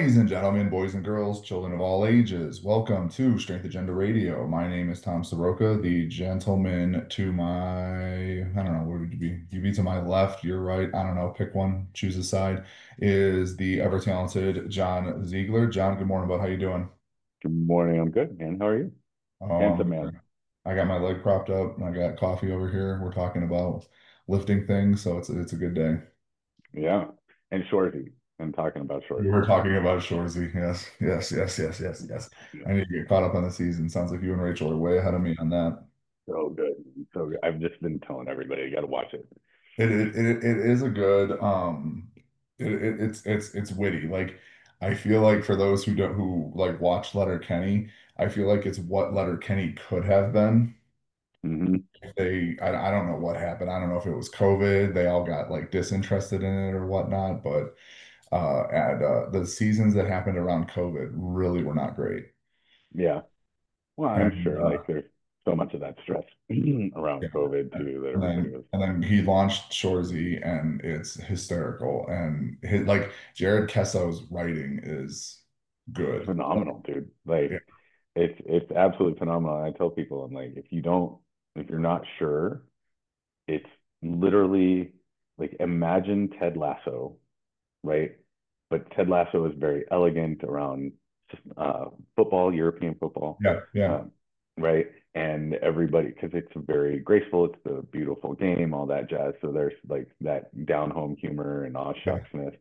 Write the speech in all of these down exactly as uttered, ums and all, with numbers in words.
Ladies and gentlemen, boys and girls, children of all ages, welcome to Strength Agenda Radio. My name is Tom Soroka. The gentleman to my, I don't know, where would you be? You'd be to my left, you're right. I don't know, pick one, choose a side, is the ever talented John Ziegler. John, good morning, bud. How you doing? Good morning. I'm good, man. How are you? Oh, I'm Handsome good, man. sir. I got my leg propped up and I got coffee over here. We're talking about lifting things, so it's it's a good day. Yeah. And Shorzy. I'm talking about We Shorzy. were talking about Shorzy. Yes, yes, yes, yes, yes, yes. Yeah. I need to get caught up on the season. Sounds like you and Rachel are way ahead of me on that. So good. So good. I've just been telling everybody you got to watch it. It it, it, it is a good um it, it it's it's it's witty. Like I feel like for those who don't who like watch Letterkenny, I feel like it's what Letterkenny could have been. Hmm. If they I, I don't know what happened. I don't know if it was COVID. They all got like disinterested in it or whatnot, but uh and uh the seasons that happened around COVID really were not great. Yeah. Well, I'm And sure uh like there's so much of that stress Yeah. around COVID too that And everybody then was and then he launched Shorzy and it's hysterical. And his, like Jared Kesso's writing is good. Like, phenomenal, dude. yeah, Like it's it's absolutely phenomenal. I tell people, I'm like, if you don't, if you're not sure, it's literally like imagine Ted Lasso, right? But Ted Lasso is very elegant around uh, football, European football, yeah, yeah, um, right? And everybody, because it's very graceful, it's the beautiful game, all that jazz. So there's like that down home humor and aw yeah, shucksness.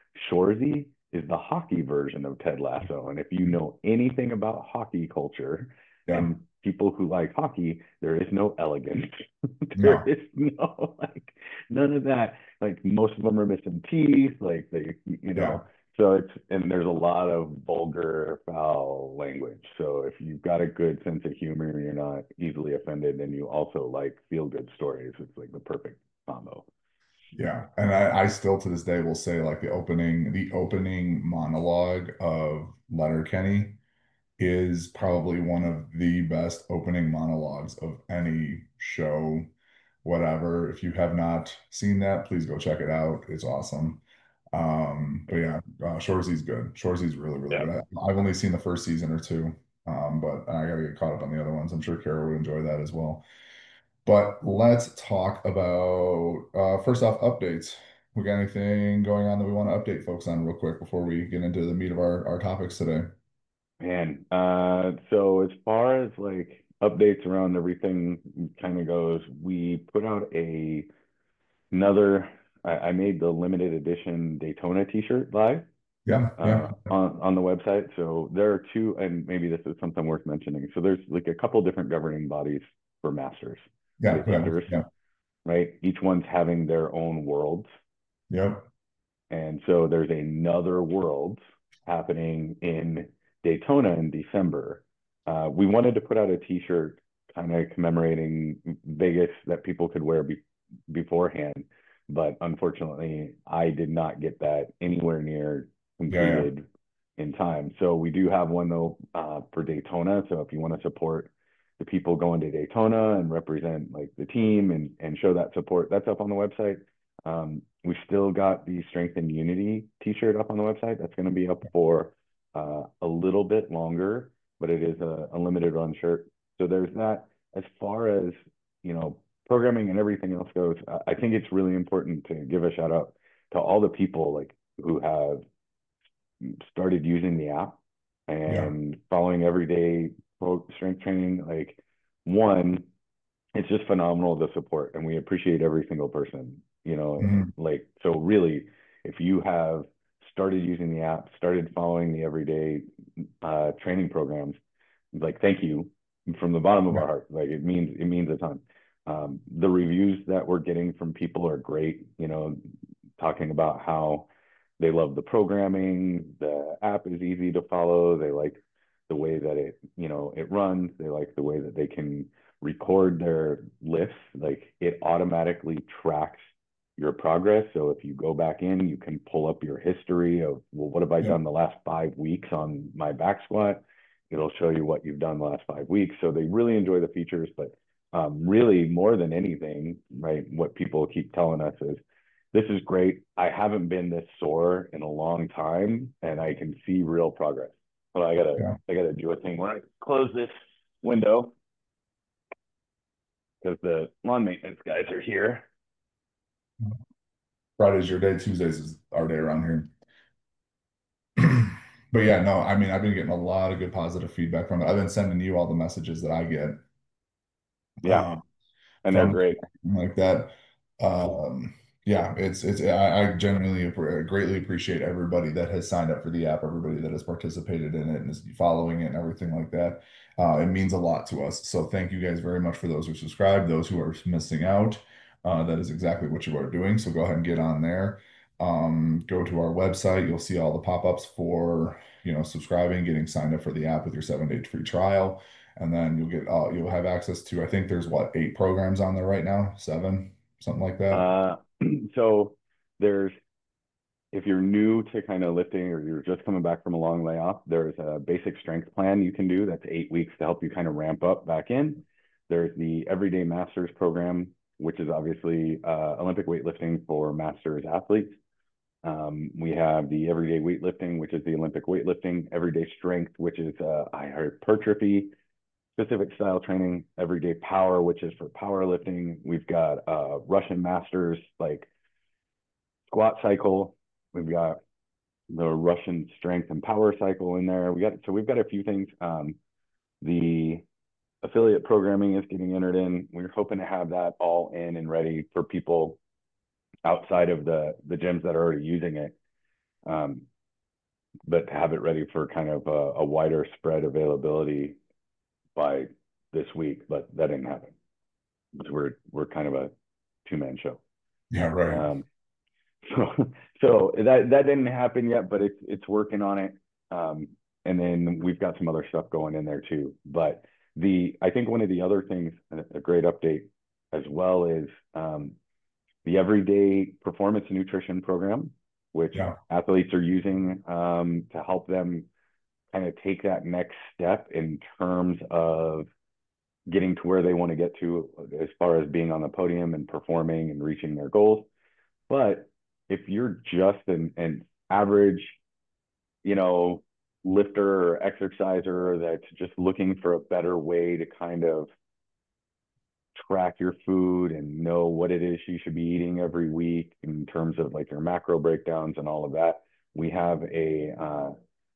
Shorzy is the hockey version of Ted Lasso. And if you know anything about hockey culture yeah. and people who like hockey, there is no elegance. There No, is no like none of that. Like most of them are missing teeth, like they, you yeah, know. So it's and there's a lot of vulgar, foul language. So if you've got a good sense of humor, you're not easily offended, and you also like feel good stories. It's like the perfect combo. yeah. And I, I still to this day will say like the opening, the opening monologue of Letterkenny is probably one of the best opening monologues of any show, whatever. If you have not seen that, please go check it out. It's awesome. Um, but yeah, uh, Shorzy's good. Shorzy's really, really Yeah. good. I, I've only seen the first season or two, um, but I gotta get caught up on the other ones. I'm sure Kara would enjoy that as well. But let's talk about uh, first off updates. We got anything going on that we want to update folks on real quick before we get into the meat of our, our topics today? Man, uh, so as far as like updates around everything kind of goes, we put out a another. I, I made the limited edition Daytona T-shirt live Yeah, yeah, uh, on on the website. So there are two, and maybe this is something worth mentioning. So there's like a couple different governing bodies for masters yeah, yeah, weightlifters, yeah. right? Each one's having their own worlds, Yep. and so there's another world happening in Daytona in December. Uh, we wanted to put out a T-shirt kind of commemorating Vegas that people could wear be- beforehand, but unfortunately, I did not get that anywhere near Yeah, yeah. completed in time. So we do have one though uh, for Daytona. So if you want to support the people going to Daytona and represent like the team and and show that support, that's up on the website. Um, we still got the Strength and Unity T-shirt up on the website. That's going to be up for uh, a little bit longer, but it is a, a limited run shirt. So there's that. As far as you know, programming and everything else goes, I think it's really important to give a shout out to all the people like who have started using the app Yeah. and following everyday strength training. Like one, it's just phenomenal the support, and we appreciate every single person. You know, Mhm. like so really, if you have started using the app, started following the everyday uh, training programs, like thank you from the bottom of Yeah. our heart. Like it means it means a ton. Um, the reviews that we're getting from people are great. You know, talking about how they love the programming, the app is easy to follow. They like the way that it, you know, it runs. They like the way that they can record their lifts. Like it automatically tracks your progress. So if you go back in, you can pull up your history of, well, what have I Yeah. done the last five weeks on my back squat? It'll show you what you've done the last five weeks. So they really enjoy the features, but um, really more than anything, right? What people keep telling us is this is great. I haven't been this sore in a long time, and I can see real progress. But I gotta, Yeah. I gotta do a thing when I close this window because the lawn maintenance guys are here. Friday's your day, Tuesdays is our day around here. But yeah, no, I mean, I've been getting a lot of good positive feedback from it. I've been sending you all the messages that I get. Yeah, Um, and they're from great. like that. Um, yeah, it's it's I, I genuinely appre- greatly appreciate everybody that has signed up for the app, everybody that has participated in it and is following it and everything like that. Uh, it means a lot to us. So thank you guys very much for those who subscribe, those who are missing out. Uh, that is exactly what you are doing. So go ahead and get on there. Um, go to our website. You'll see all the pop-ups for, you know, subscribing, getting signed up for the app with your seven day free trial. And then you'll get uh, you'll have access to, I think there's what, eight programs on there right now, seven, something like that. Uh, so there's if you're new to kind of lifting or you're just coming back from a long layoff, there's a basic strength plan you can do. That's eight weeks to help you kind of ramp up back in. There's the Everyday Masters program, which is obviously uh, Olympic weightlifting for masters athletes. Um, we have the Everyday Weightlifting, which is the Olympic weightlifting, Everyday Strength, which is uh, hypertrophy, specific style training, Everyday Power, which is for powerlifting. We've got uh, Russian Masters, like squat cycle. We've got the Russian strength and power cycle in there. We got so we've got a few things. Um, the affiliate programming is getting entered in. We're hoping to have that all in and ready for people outside of the the gyms that are already using it, um, but to have it ready for kind of a, a wider spread availability by this week. But that didn't happen because we're we're kind of a two man show. Yeah, right. Um, So, so that that didn't happen yet, but it's it's working on it. Um, and then we've got some other stuff going in there too. But the I think one of the other things, a great update as well, is um, the Everyday Performance Nutrition Program, which Yeah. athletes are using um, to help them kind of take that next step in terms of getting to where they want to get to as far as being on the podium and performing and reaching their goals. But if you're just an, an average, you know, lifter or exerciser that's just looking for a better way to kind of track your food and know what it is you should be eating every week in terms of like your macro breakdowns and all of that, we have a uh,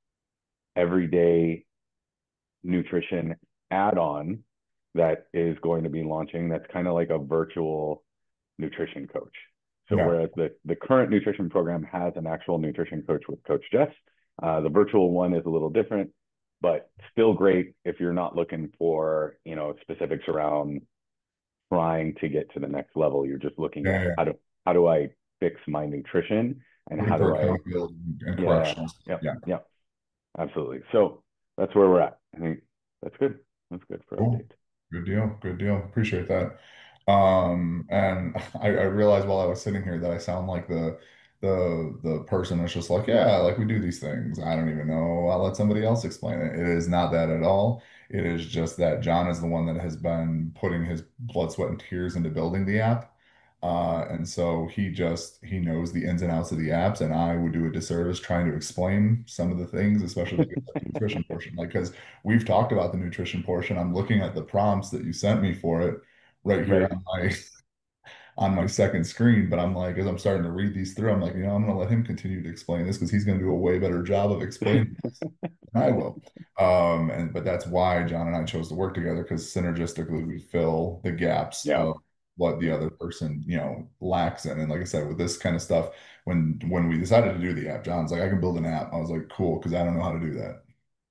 everyday nutrition add-on that is going to be launching. That's kind of like a virtual nutrition coach. So Yeah. whereas the, the current nutrition program has an actual nutrition coach with Coach Jess, uh, the virtual one is a little different, but still great if you're not looking for, you know, specifics around trying to get to the next level. You're just looking Yeah. at Yeah. how do how do I fix my nutrition and Looking how for do I accountability and yeah corrections. yeah Yeah. yeah absolutely. So that's where we're at. I think that's good. That's good for Cool. update. Good deal. Good deal. Appreciate that. Um, and I, I realized while I was sitting here that I sound like the the the person that's just like, yeah, like we do these things. I don't even know. I'll let somebody else explain it. It is not that at all. It is just that John is the one that has been putting his blood, sweat, and tears into building the app. Uh, and so he just he knows the ins and outs of the apps, and I would do a disservice trying to explain some of the things, especially the nutrition portion. Like, because we've talked about the nutrition portion. I'm looking at the prompts that you sent me for it right here Right. on my on my second screen, but I'm like, as I'm starting to read these through, I'm like, you know, I'm going to let him continue to explain this because he's going to do a way better job of explaining this than I will. Um, and but that's why John and I chose to work together because synergistically we fill the gaps Yeah. of what the other person, you know, lacks in. And like I said, with this kind of stuff, when when we decided to do the app, John's like, I can build an app. I was like, cool, because I don't know how to do that.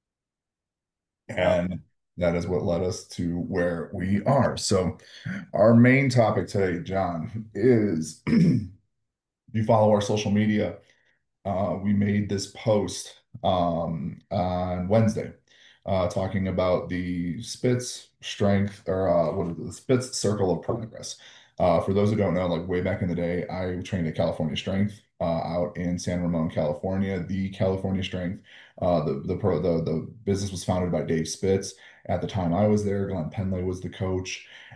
Yeah. And that is what led us to where we are. So our main topic today, John, is if you follow our social media, uh, we made this post um, on Wednesday uh, talking about the Spitz strength or uh, what is it, the Spitz Circle of Progress. Uh, for those who don't know, like way back in the day, I trained at California Strength uh, out in San Ramon, California. The California Strength, uh, the the pro the the business was founded by Dave Spitz. At the time I was there, Glenn Penley was the coach.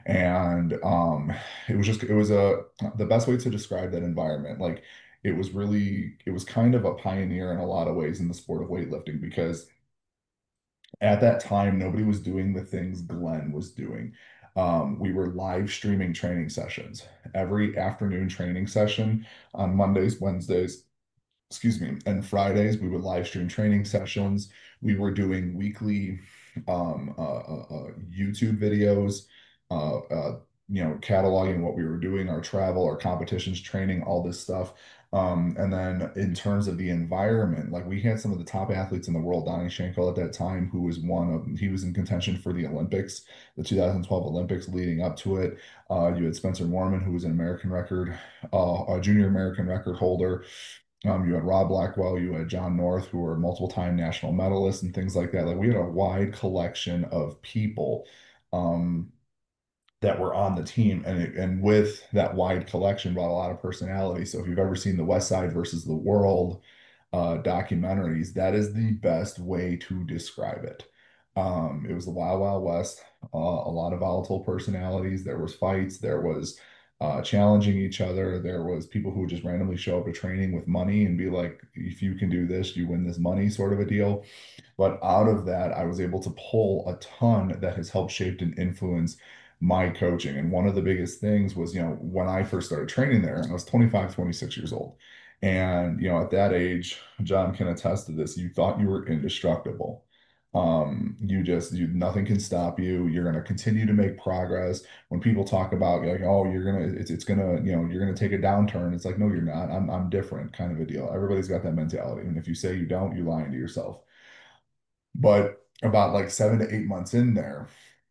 And um it was just it was a the best way to describe that environment. Like it was really it was kind of a pioneer in a lot of ways in the sport of weightlifting because at that time nobody was doing the things Glenn was doing. Um, we were live streaming training sessions every afternoon training session on Mondays, Wednesdays, excuse me, and Fridays we would live stream training sessions. We were doing weekly um, uh, uh, uh, YouTube videos, uh, uh, you know, cataloging what we were doing, our travel, our competitions, training, all this stuff. Um, and then in terms of the environment, like we had some of the top athletes in the world, Donnie Schenkel at that time, who was one of, he was in contention for the Olympics, the two thousand twelve Olympics leading up to it. Uh, you had Spencer Morman, who was an American record, uh, a junior American record holder. Um, you had Rob Blackwell, you had John North, who were multiple time national medalists and things like that. Like we had a wide collection of people um, that were on the team, and it, and with that wide collection brought a lot of personality. So if you've ever seen the West Side versus the World uh, documentaries, that is the best way to describe it. Um, it was the Wild Wild West, uh, a lot of volatile personalities. There was fights, there was uh, challenging each other. There was people who would just randomly show up to training with money and be like, if you can do this, you win this money, sort of a deal. But out of that, I was able to pull a ton that has helped shape and influence my coaching. And one of the biggest things was, you know, when I first started training there, I was twenty-five, twenty-six years old. And, you know, at that age, John can attest to this, you thought you were indestructible. Um, you just, you, nothing can stop you. You're going to continue to make progress. When people talk about like, oh, you're going to, it's, it's going to, you know, you're going to take a downturn. It's like, no, you're not. I'm, I'm different kind of a deal. Everybody's got that mentality. And if you say you don't, you're lying to yourself. But about like seven to eight months in there,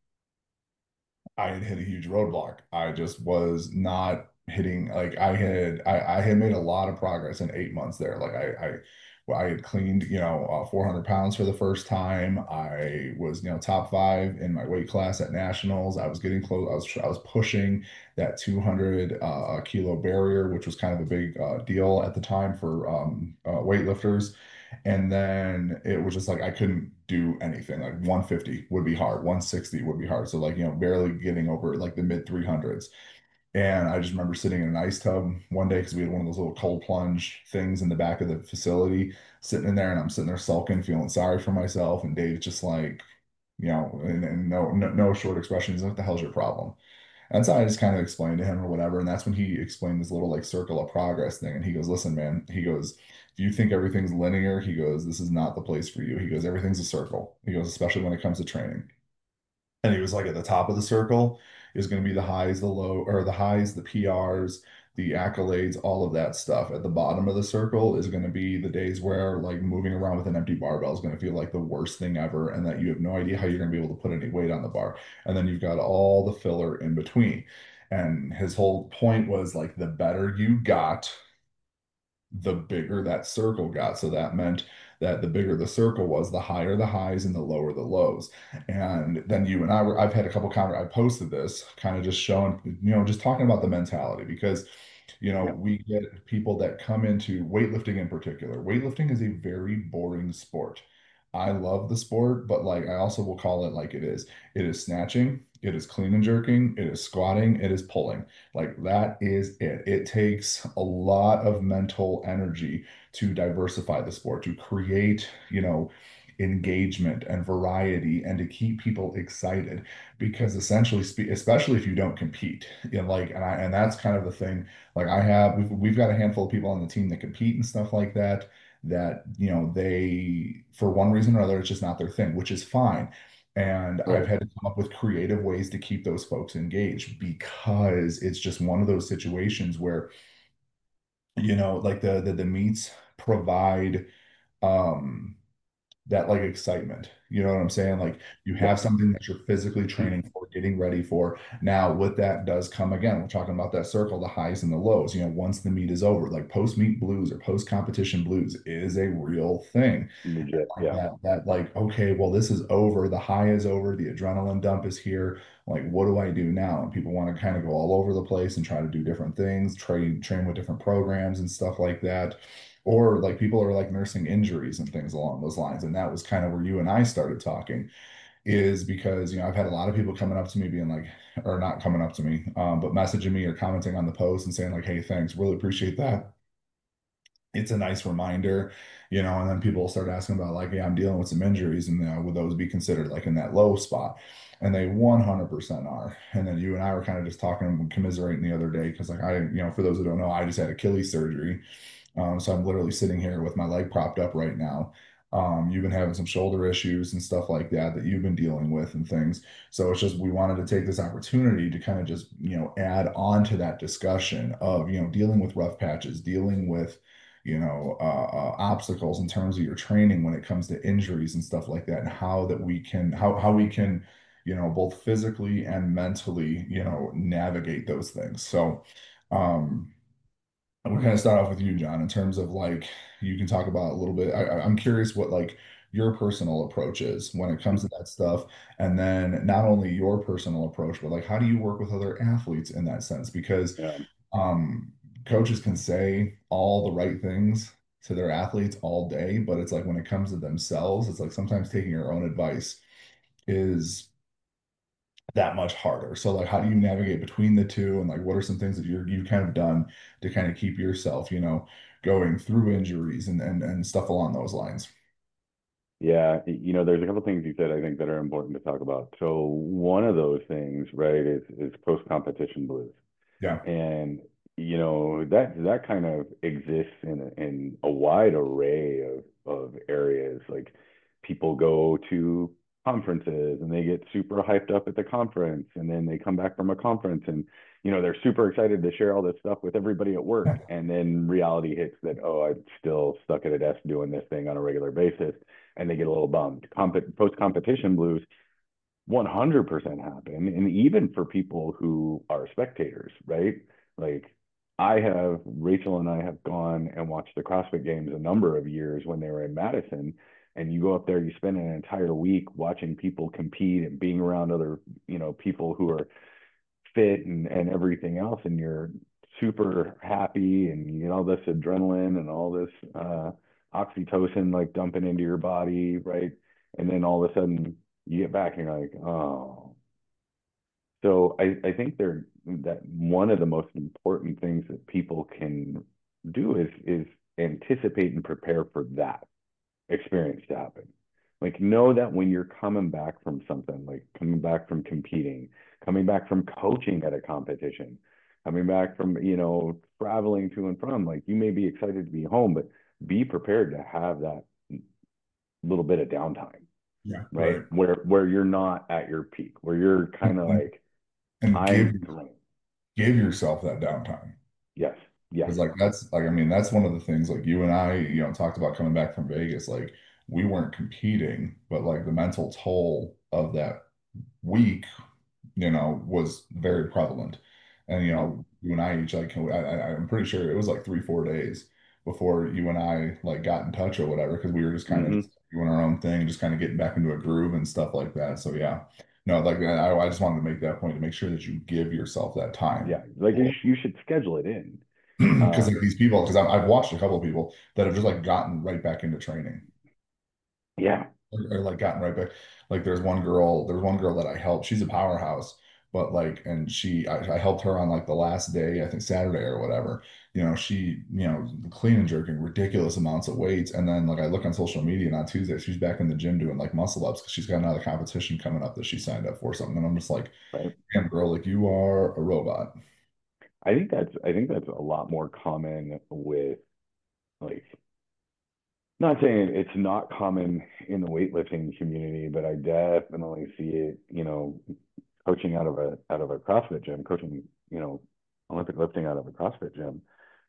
I had hit a huge roadblock. I just was not hitting like I had I, I had made a lot of progress in eight months there. Like I I well, I had cleaned, you know, uh, four hundred pounds for the first time. I was, you know, top five in my weight class at nationals. I was getting close. I was I was pushing that two hundred uh, kilo barrier, which was kind of a big uh, deal at the time for um, uh, weightlifters. And then it was just like I couldn't do anything. Like one fifty would be hard, one sixty would be hard. So like, you know, barely getting over like the mid three hundreds. And I just remember sitting in an ice tub one day because we had one of those little cold plunge things in the back of the facility, sitting in there, and I'm sitting there sulking, feeling sorry for myself. And Dave's just like, you know, and, and no, no, no short expression. He's like, what the hell's your problem? And so I just kind of explained to him or whatever. And that's when he explained this little like circle of progress thing. And he goes, listen, man, he goes, if you think everything's linear, he goes, this is not the place for you. He goes, everything's a circle. He goes, especially when it comes to training. And he was like, at the top of the circle is going to be the highs, the low, or the highs, the P Rs, the accolades, all of that stuff. At the bottom of the circle is going to be the days where like moving around with an empty barbell is going to feel like the worst thing ever, and that you have no idea how you're going to be able to put any weight on the bar. And then you've got all the filler in between. And his whole point was like the better you got, the bigger that circle got. So that meant that the bigger the circle was, the higher the highs and the lower the lows. And then you and I were, I've had a couple comments, I posted this kind of just showing, you know, just talking about the mentality because, you know, Yeah. we get people that come into weightlifting in particular. Weightlifting is a very boring sport. I love the sport, but like I also will call it like it is. It is snatching, it is clean and jerking, it is squatting, it is pulling. Like that is it. It takes a lot of mental energy to diversify the sport, to create, you know, engagement and variety and to keep people excited because essentially spe- especially if you don't compete, you know, like and I and that's kind of the thing. Like I have we've, we've got a handful of people on the team that compete and stuff like that that you know they for one reason or another it's just not their thing, which is fine. And I've Right. had to come up with creative ways to keep those folks engaged because it's just one of those situations where, you know, like the the, the meets provide um that like excitement. You know what I'm saying? Like you Yep. have something that you're physically training for, getting ready for. Now, with that does come again, we're talking about that circle, the highs and the lows. You know, once the meet is over, like post-meet blues or post-competition blues is a real thing. Legit. Like Yeah. that, that like, okay, well, this is over, the high is over, the adrenaline dump is here. Like, what do I do now? And people want to kind of go all over the place and try to do different things, train, train with different programs and stuff like that. Or like people are like nursing injuries and things along those lines. And that was kind of where you and I started talking. is because, you know, I've had a lot of people coming up to me being like, or not coming up to me, um, but messaging me or commenting on the post and saying like, hey, thanks, really appreciate that. It's a nice reminder, you know, and then people start asking about like, yeah, I'm dealing with some injuries, and you know, would those be considered like in that low spot? And they one hundred percent are. And then you and I were kind of just talking and commiserating the other day because like I, you know, for those who don't know, I just had Achilles surgery. Um, so I'm literally sitting here with my leg propped up right now. Um, you've been having some shoulder issues and stuff like that that you've been dealing with and things. So it's just we wanted to take this opportunity to kind of just, you know, add on to that discussion of, you know, dealing with rough patches, dealing with, you know, uh, uh, obstacles in terms of your training when it comes to injuries and stuff like that, and how that we can how how we can, you know, both physically and mentally, you know, navigate those things. So, um, we're going to start off with you, John, in terms of like you can talk about a little bit. I, I- I'm curious what like your personal approach is when it comes to that stuff, and then not only your personal approach, but like how do you work with other athletes in that sense? Because Yeah. um, coaches can say all the right things to their athletes all day, but it's like when it comes to themselves, it's like sometimes taking your own advice is that much harder. So like how do you navigate between the two, and like what are some things that you're you've kind of done to kind of keep yourself, you know, going through injuries and and, and stuff along those lines? Yeah, you know, there's a couple things you said I think that are important to talk about. So one of those things, right, is is post-competition blues. Yeah. And you know, that that kind of exists in a, in a wide array of of areas. Like people go to conferences and they get super hyped up at the conference, and then they come back from a conference and you know they're super excited to share all this stuff with everybody at work, and then reality hits that, oh, I'm still stuck at a desk doing this thing on a regular basis, and they get a little bummed. Comp- post competition blues one hundred percent happen. And even for people who are spectators, right? Like I have, Rachel and I have gone and watched the CrossFit Games a number of years when they were in Madison. And you go up there, you spend an entire week watching people compete and being around other, you know, people who are fit and, and everything else. And you're super happy and you get all this adrenaline and all this uh, oxytocin like dumping into your body, right? And then all of a sudden you get back and you're like, oh. So I, I think they're that one of the most important things that people can do is is anticipate and prepare for that experience to happen. Like know that when you're coming back from something, like coming back from competing, coming back from coaching at a competition, coming back from, you know, traveling to and from, like you may be excited to be home, but be prepared to have that little bit of downtime, Yeah. right? Right. Where where you're not at your peak, where you're kind of And, like, and give I'm drained. give yourself that downtime. Yes, yes. Because like that's like I mean that's one of the things like you and I, you know, talked about coming back from Vegas. Like we weren't competing, but like the mental toll of that week, you know, was very prevalent. And you Yeah. know, you and I each like I, I I'm pretty sure it was like three, four days before you and I like got in touch or whatever, because we were just kind of Mm-hmm. just doing our own thing, just kind of getting back into a groove and stuff like that. So yeah. No, like I, I just wanted to make that point to make sure that you give yourself that time. Yeah. Like you, sh- you should schedule it in. Because Uh, like these people, because I've watched a couple of people that have just like gotten right back into training, yeah. or, or, like gotten right back. Like there's one girl, there's one girl that I helped. She's a powerhouse, but like, and she, I, I helped her on like the last day, I think Saturday or whatever. You know, she, you know, clean and jerking ridiculous amounts of weights, and then like I look on social media, and on Tuesday she's back in the gym doing like muscle ups because she's got another competition coming up that she signed up for something, and I'm just like, Right. damn girl, like you are a robot. I think that's I think that's a lot more common with like not saying it's not common in the weightlifting community, but I definitely see it, you know, coaching out of a out of a CrossFit gym, coaching, you know, Olympic lifting out of a CrossFit gym.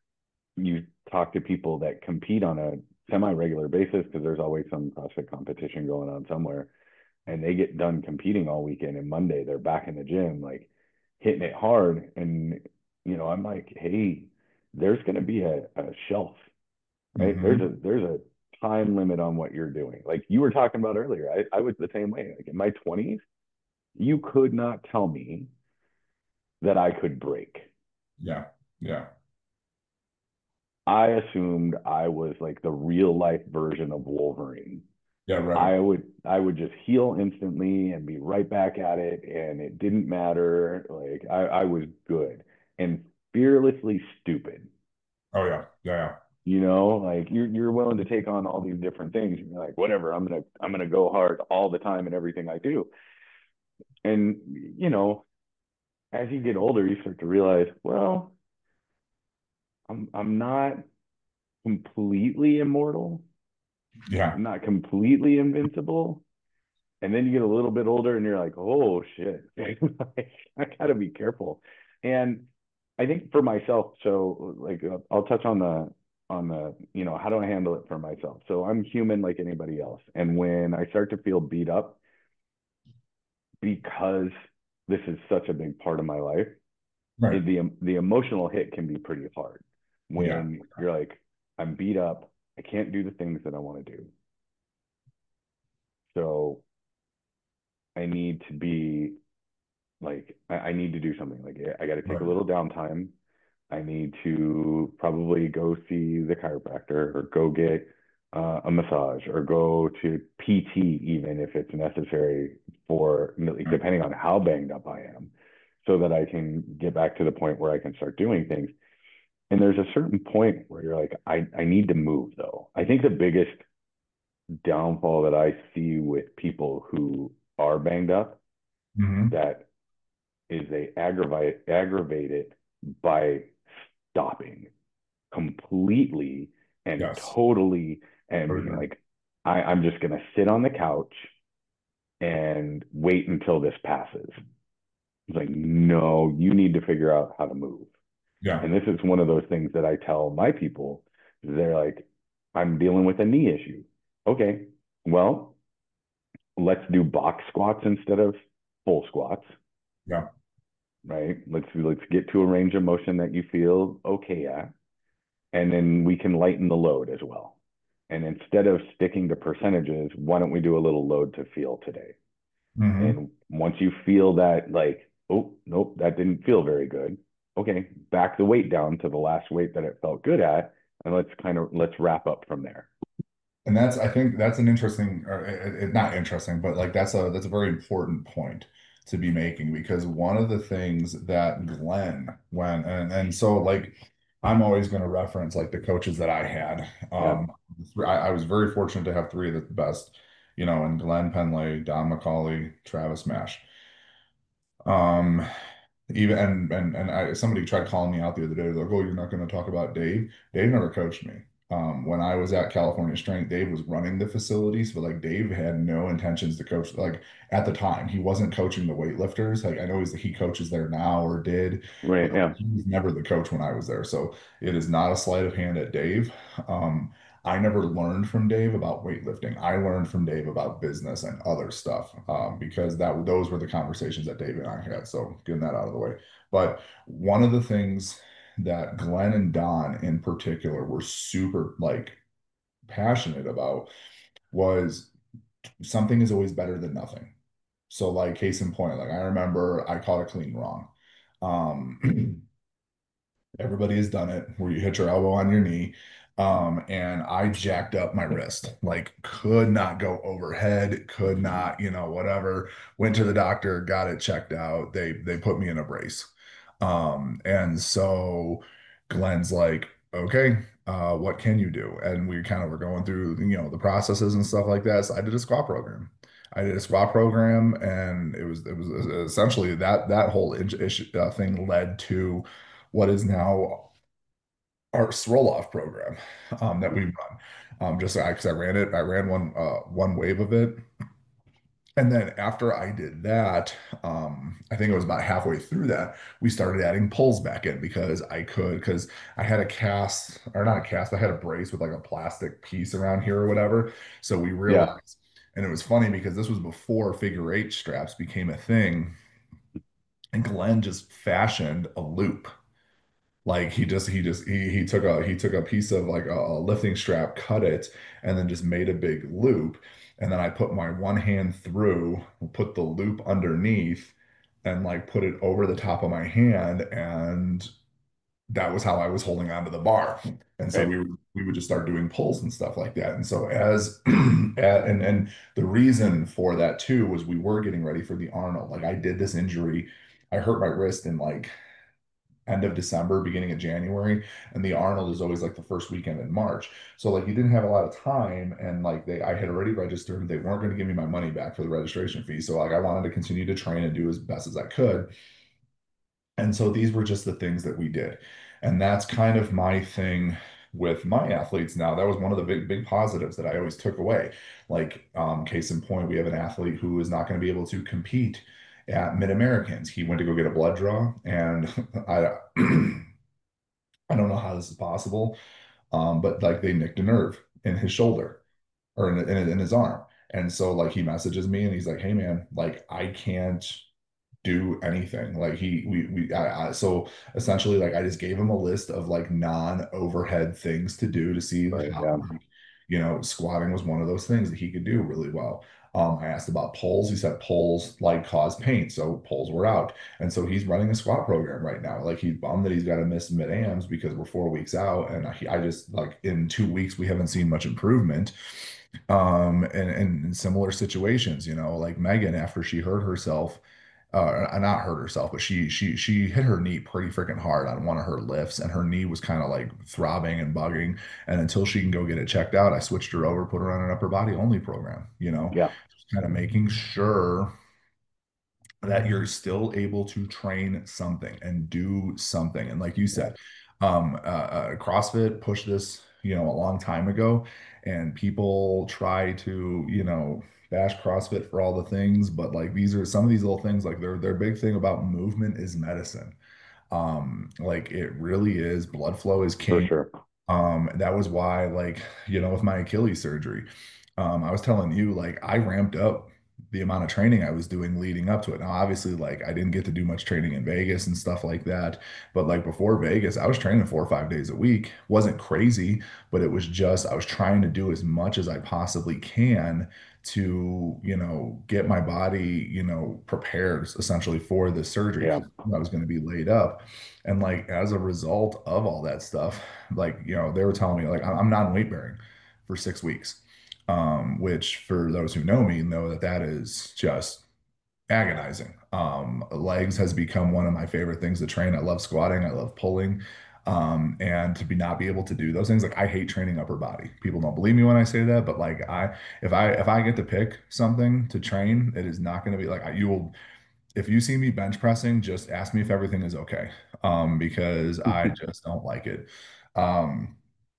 You talk to people that compete on a semi-regular basis because there's always some CrossFit competition going on somewhere, and they get done competing all weekend, and Monday they're back in the gym like hitting it hard. And you know, I'm like, hey, there's going to be a, a shelf, right? There's Hmm. a there's a time limit on what you're doing. Like you were talking about earlier, I, I was the same way. Like in my twenties, you could not tell me that I could break. Yeah. Yeah. I assumed I was like the real life version of Wolverine. Yeah, right. I would I would just heal instantly and be right back at it, and it didn't matter. Like I, I was good and fearlessly stupid. Oh yeah. Yeah, yeah. You know, like you're you're willing to take on all these different things. And you're like, whatever, I'm gonna I'm gonna go hard all the time in everything I do. And you know, as you get older, you start to realize, well, I'm I'm not completely immortal. Yeah. I'm not completely invincible. And then you get a little bit older and you're like, oh shit, like, I gotta be careful. And I think for myself, so like uh, I'll touch on the on the, you know, how do I handle it for myself? So I'm human like anybody else. And when I start to feel beat up because this is such a big part of my life, Right. it, the the emotional hit can be pretty hard Yeah. when you're like, I'm beat up, I can't do the things that I want to do. So I need to be like I, I need to do something. Like I got to take a Right. little downtime. I need to probably go see the chiropractor or go get uh, a massage or go to P T even if it's necessary for Right. depending on how banged up I am, so that I can get back to the point where I can start doing things. And there's a certain point where you're like, I, I need to move though. I think the biggest downfall that I see with people who are banged up Hmm. that is they aggravate aggravate it by stopping completely and Yes. totally and For being sure. like, I, I'm just gonna sit on the couch and wait until this passes. It's like, no, you need to figure out how to move. Yeah. And this is one of those things that I tell my people. They're like, I'm dealing with a knee issue. Okay, well, let's do box squats instead of full squats, Yeah. right? Let's let's get to a range of motion that you feel okay at, and then we can lighten the load as well. And instead of sticking to percentages, why don't we do a little load to feel today? Hmm. And once you feel that, like, oh, nope, that didn't feel very good. Okay, back the weight down to the last weight that it felt good at, and let's kind of let's wrap up from there. And that's, I think that's an interesting, or it, it, not interesting, but like that's a that's a very important point to be making because one of the things that Glenn when and and so like I'm always going to reference like the coaches that I had. Yeah, Um, I, I was very fortunate to have three of the best, you know, and Glenn Penley, Don McCauley, Travis Mash. Um, even and and and I somebody tried calling me out the other day. They're like, "Oh, you're not going to talk about Dave." Dave never coached me. Um, when I was at California Strength, Dave was running the facilities, but like Dave had no intentions to coach. Like at the time, he wasn't coaching the weightlifters. Like I know he's he coaches there now or did, right. but like, Yeah, he was never the coach when I was there. So it is not a sleight of hand at Dave. Um, I never learned from Dave about weightlifting. I learned from Dave about business and other stuff um, because that those were the conversations that Dave and I had. So getting that out of the way. But one of the things that Glenn and Don in particular were super like passionate about was something is always better than nothing. So like case in point, like I remember I caught a clean wrong. Um, Everybody has done it where you hit your elbow on your knee. Um, and I jacked up my wrist, like could not go overhead, could not, you know, whatever. Went to the doctor, got it checked out. They they put me in a brace. Um, and so Glenn's like, okay, uh, what can you do? And we kind of were going through, you know, the processes and stuff like that. So I did a squat program. I did a squat program, and it was it was essentially that that whole issue, uh, thing led to what is now our roll-off program um, that we run. Um, just because I ran it, I ran one uh, one wave of it, and then after I did that, um, I think it was about halfway through that, we started adding pulls back in because I could, because I had a cast, or not a cast, I had a brace with like a plastic piece around here or whatever. So we yeah, realized, and it was funny because this was before figure eight straps became a thing, and Glenn just fashioned a loop. Like he just he just he he took a he took a piece of like a, a lifting strap, cut it, and then just made a big loop. And then I put my one hand through, put the loop underneath, and like put it over the top of my hand. And that was how I was holding on to the bar. And so Right. we would we would just start doing pulls and stuff like that. And so as and and the reason for that too was we were getting ready for the Arnold. Like I did this injury, I hurt my wrist in like end of December, beginning of January, and the Arnold is always like the first weekend in March. So like you didn't have a lot of time, and like they, I had already registered. They weren't going to give me my money back for the registration fee. So like I wanted to continue to train and do as best as I could. And so these were just the things that we did. And that's kind of my thing with my athletes now. That was one of the big, big positives that I always took away. Like, um, case in point, we have an athlete who is not going to be able to compete at Mid-Americans. He went to go get a blood draw, and I, I don't know how this is possible, um, but like they nicked a nerve in his shoulder or in, in, in his arm. And so like he messages me and he's like, "Hey man, like I can't do anything." Like he, we, we, I, I, so essentially, like I just gave him a list of like non-overhead things to do to see Right. how, Yeah. like, you know, squatting was one of those things that he could do really well. Um, I asked about poles. He said poles like cause pain, so poles were out, and so he's running a squat program right now. Like he's bummed that he's got to miss mid-ams because we're four weeks out, and I, I just like in two weeks we haven't seen much improvement um and, and in similar situations, you know, like Megan after she hurt herself, uh not hurt herself, but she she she hit her knee pretty freaking hard on one of her lifts, and her knee was kind of like throbbing and bugging, and until she can go get it checked out, I switched her over, put her on an upper body only program, you know, Yeah. just kind of making sure that you're still able to train something and do something. And like you Yeah. said, um, uh, uh, CrossFit pushed this, you know, a long time ago, and people try to, you know, bash CrossFit for all the things, but like these are some of these little things, like their their big thing about movement is medicine. Um, like it really is. Blood flow is For king. sure. Um, that was why, like, you know, with my Achilles surgery, um, I was telling you, like, I ramped up the amount of training I was doing leading up to it. Now, obviously, like, I didn't get to do much training in Vegas and stuff like that. But like before Vegas, I was training four or five days a week. Wasn't crazy, but it was just, I was trying to do as much as I possibly can to, you know, get my body, you know, prepared essentially for this surgery Yeah. because I was going to be laid up. And like as a result of all that stuff, like, you know, they were telling me like I'm non weight bearing for six weeks, um, which for those who know me know that that is just agonizing. Um, legs has become one of my favorite things to train. I love squatting. I love pulling. Um, and to be not be able to do those things, like I hate training upper body. People don't believe me when I say that, but like I, if I, if I get to pick something to train, it is not going to be like I, you will, if you see me bench pressing, just ask me if everything is okay. Um, because I just don't like it. Um,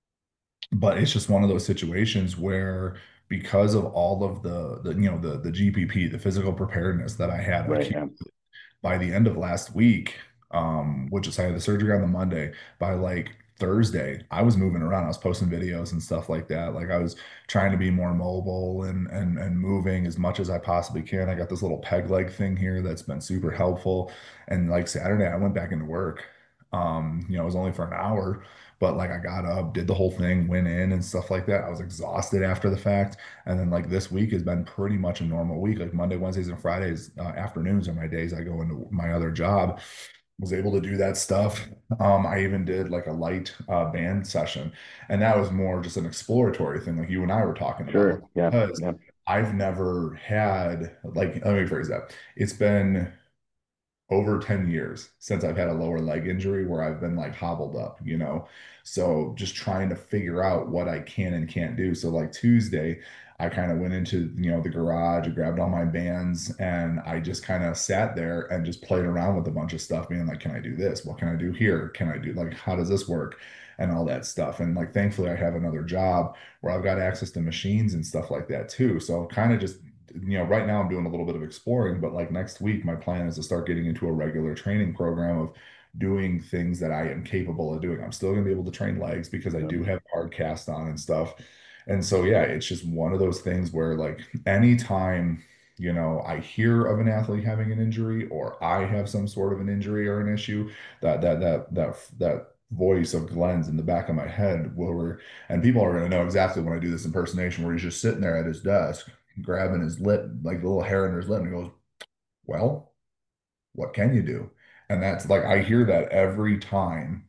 but it's just one of those situations where because of all of the the you know the the G P P, the physical preparedness that I had, Right. Yeah. by the end of last week, um, which is I had the surgery on the Monday, by like Thursday, I was moving around. I was posting videos and stuff like that. Like I was trying to be more mobile and and and moving as much as I possibly can. I got this little peg leg thing here that's been super helpful. And like Saturday, I went back into work. Um, you know, it was only for an hour, but like I got up, did the whole thing, went in and stuff like that. I was exhausted after the fact. And then like this week has been pretty much a normal week. Like Monday, Wednesdays, and Fridays, uh, afternoons are my days I go into my other job. Was able to do that stuff. Um, I even did like a light uh, band session, and that was more just an exploratory thing, like you and I were talking about, like Sure. Yeah. because Yeah. I've never had like let me phrase that. It's been over ten years since I've had a lower leg injury where I've been like hobbled up, you know? So just trying to figure out what I can and can't do. So like Tuesday, I kind of went into, you know, the garage, I grabbed all my bands, and I just kind of sat there and just played around with a bunch of stuff, being like, can I do this? What can I do here? Can I do like, how does this work? And all that stuff. And like, thankfully, I have another job where I've got access to machines and stuff like that too. So kind of just you know, right now I'm doing a little bit of exploring, but like next week, my plan is to start getting into a regular training program of doing things that I am capable of doing. I'm still going to be able to train legs because I Yeah. do have hard cast on and stuff. And so, yeah, it's just one of those things where, like, anytime, you know, I hear of an athlete having an injury or I have some sort of an injury or an issue, that, that, that, that, that, voice of Glenn's in the back of my head will re- and people are going to know exactly when I do this impersonation where he's just sitting there at his desk grabbing his lip, like the little hair under his lip, and he goes, "Well, what can you do?" And that's like I hear that every time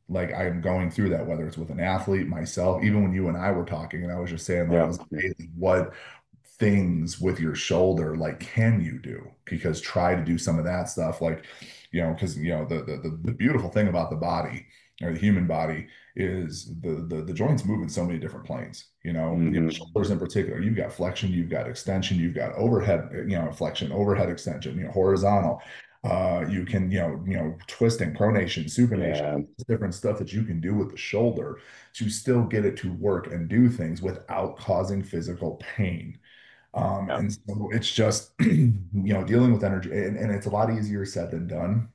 like I'm going through that, whether it's with an athlete, myself, even when you and I were talking, and I was just saying, like, I Yeah, was like, hey, like, what things with your shoulder, like, can you do? Because try to do some of that stuff, like, you know, because you know, the, the the the beautiful thing about the body or the human body is the the the joints move in so many different planes. You know, you know, hmm shoulders in particular, you've got flexion, you've got extension, you've got overhead, you know, flexion, overhead extension, you know, horizontal. Uh, you can, you know, you know, twisting, pronation, supination, yeah, different stuff that you can do with the shoulder to still get it to work and do things without causing physical pain. Um, yeah, and so it's just, you know, dealing with energy, and, and it's a lot easier said than done,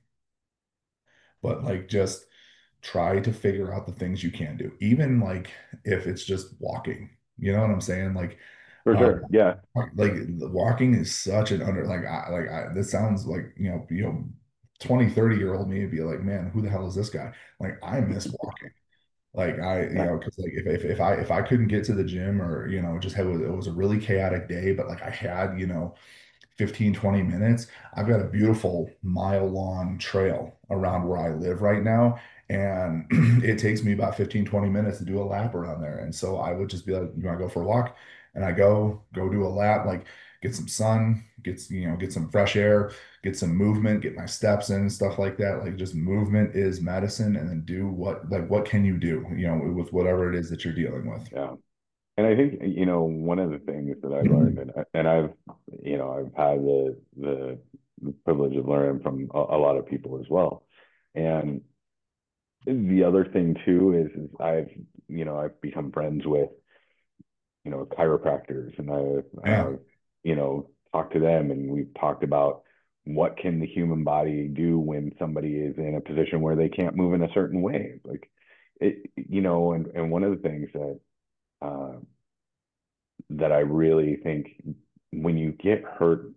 but like just try to figure out the things you can do, even like if it's just walking, you know what I'm saying? Like, for uh, sure. Yeah, like walking is such an under, like, I, like, I, this sounds like, you know, you know, twenty, thirty year old me would be like, man, who the hell is this guy? Like, I miss walking. Like I, you yeah, know, because like if, if if I if I couldn't get to the gym or you know just had it was a really chaotic day, but like I had you know fifteen twenty minutes. I've got a beautiful mile long trail around where I live right now. And it takes me about fifteen twenty minutes to do a lap around there. And so I would just be like, you want to go for a walk? And I go, go do a lap, like get some sun, get, you know, get some fresh air, get some movement, get my steps in and stuff like that. Like just movement is medicine. And then do what, like, what can you do, you know, with whatever it is that you're dealing with. yeah. And I think, you know, one of the things that I learned, and I, and I've, you know, I've had the the, the privilege of learning from a, a lot of people as well. And the other thing too is, is I've, you know, I've become friends with, you know, chiropractors, and I, Yeah. uh, you know, talked to them, and we've talked about what can the human body do when somebody is in a position where they can't move in a certain way, like it, you know, and and one of the things that uh, that I really think when you get hurt,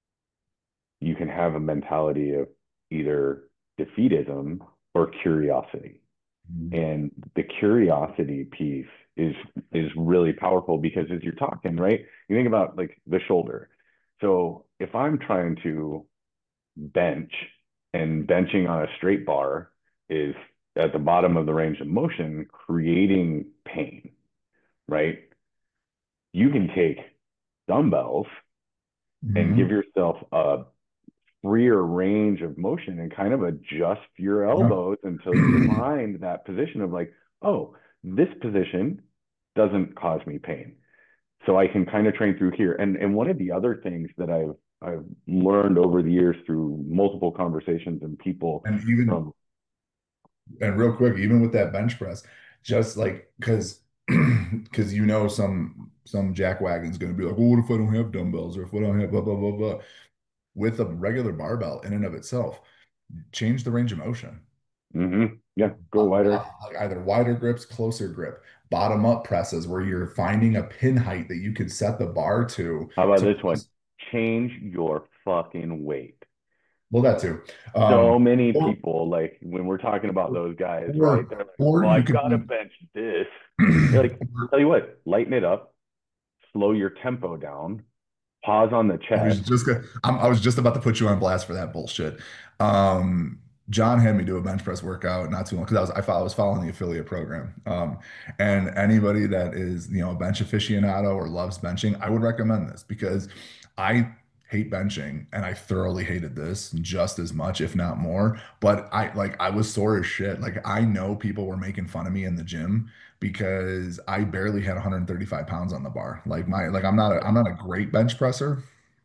you can have a mentality of either defeatism or curiosity. Mhm. And the curiosity piece is is really powerful because as you're talking, right? You think about like the shoulder. So if I'm trying to bench and benching on a straight bar is at the bottom of the range of motion, creating pain, right? You can take dumbbells and give Mhm. yourself a freer range of motion and kind of adjust your Yeah. elbows until you find that position of like, oh, this position doesn't cause me pain. So I can kind of train through here. And and one of the other things that I've I've learned over the years through multiple conversations and people And even from And real quick, even with that bench press, just like because because you know some some jackwagon's going to be like, well, what if I don't have dumbbells or if I don't have blah blah blah blah. With a regular barbell in and of itself, change the range of motion. mm-hmm, yeah, go Uh, wider. uh, like either wider grips, closer grip, bottom up presses where you're finding a pin height that you can set the bar to How about to this one? press. Change your fucking weight. Well, that too. Um, So many or people, like when we're talking about those guys, right? or They're like, or well, I you could gotta be bench this. You're like, tell you what, lighten it up, slow your tempo down, pause on the I was chest. just gonna, I'm, I was just about to put you on blast for that bullshit. Um, John had me do a bench press workout not too long because I was I, fo- I was following the affiliate program. Um, and anybody that is you know a bench aficionado or loves benching, I would recommend this because I hate benching and I thoroughly hated this just as much, if not more. But I like I was sore as shit. Like I know people were making fun of me in the gym because I barely had one hundred thirty-five pounds on the bar. Like my like I'm not a I'm not a great bench presser.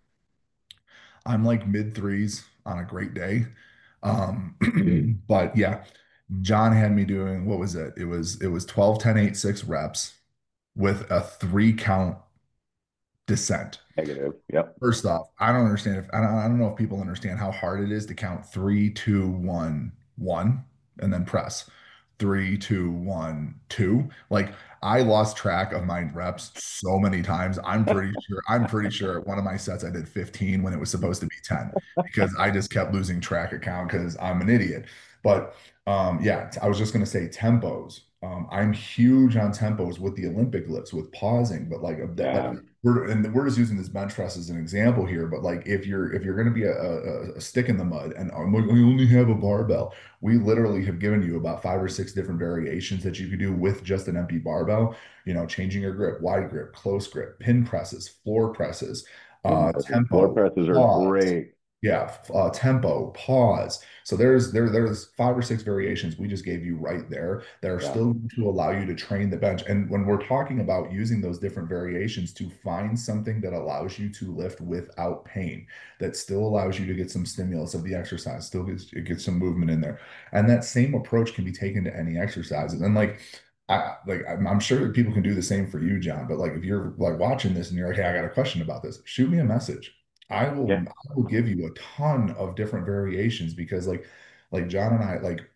I'm like mid threes on a great day. Um, but yeah, John had me doing what was it? It was it was twelve, ten, eight, six reps with a three count descent. Negative. Yep. First off, I don't understand if I don't, I don't know if people understand how hard it is to count three, two, one, one, and then press three, two, one, two. Like I lost track of my reps so many times. I'm pretty sure, I'm pretty sure at one of my sets I did fifteen when it was supposed to be ten because I just kept losing track of count because I'm an idiot. But um, yeah, I was just gonna say tempos. Um, I'm huge on tempos with the Olympic lifts, with pausing, but like that, like Yeah. we're and we're just using this bench press as an example here. But like if you're if you're going to be a, a, a stick in the mud and um, we we only have a barbell, we literally have given you about five or six different variations that you could do with just an empty barbell. You know, changing your grip, wide grip, close grip, pin presses, floor presses, Pin uh, presses. Floor tempo, presses are pause. great. Yeah, uh, tempo, pause. So there's there there's five or six variations we just gave you right there that are Yeah. still going to allow you to train the bench. And when we're talking about using those different variations to find something that allows you to lift without pain, that still allows you to get some stimulus of the exercise, still gets it gets some movement in there. And that same approach can be taken to any exercises. And like I like I'm, I'm sure that people can do the same for you, John. But like if you're like watching this and you're like, hey, I got a question about this, shoot me a message. I will Yeah. I will give you a ton of different variations because like like John and I like